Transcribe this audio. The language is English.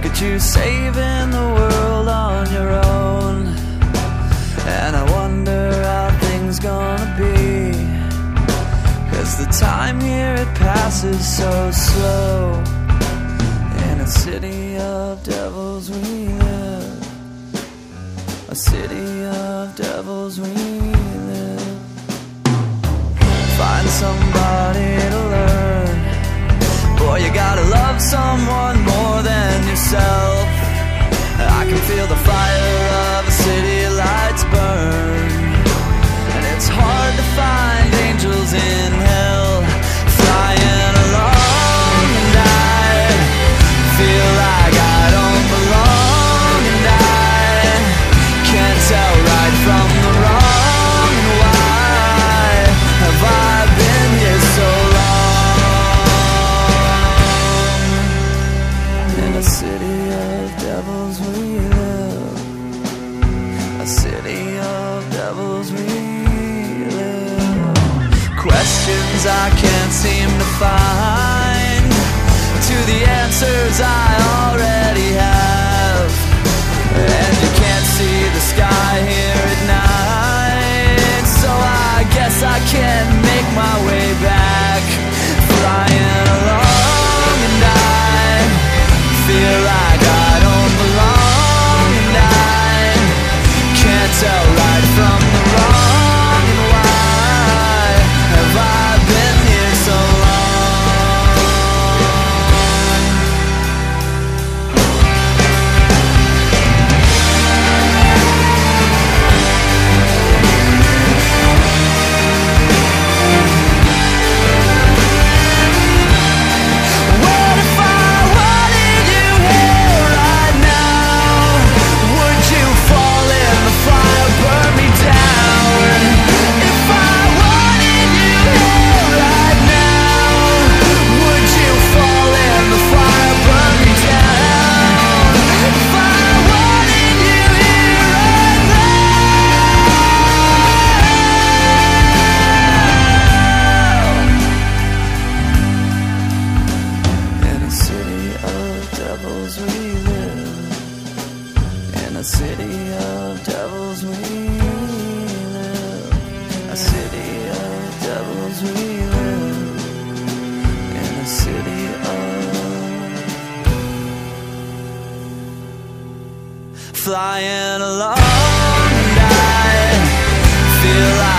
at you saving the world on your own. And I wonder how things gonna be, 'cause the time here it passes so slow. In a city of devils we live, a city of devils we live. Find somebody to learn. Boy, you gotta love someone more than yourself. I can feel the fire of a city lights burn, and it's hard to find angels in hell. Flying along and I feel like I don't belong, and I can't tell right from the wrong. And why have I been here so long? In a city of devils we live, a city of devils we live. Questions I can't seem to find, to the answers I already have. And you can't see the sky here at night, so I guess I can't make my way back. Flying along and I feel like I don't belong, and I can't tell right from the wrong. And why have I been here so long? What if I wanted you here right now? Would you fall in the fire, burn me down? If I wanted you here right now, would you fall in the fire, burn me down? If I wanted you here right now. In a city of devils we live, in a city of devils we live, a city of devils we live, in a city of flying along, and I feel like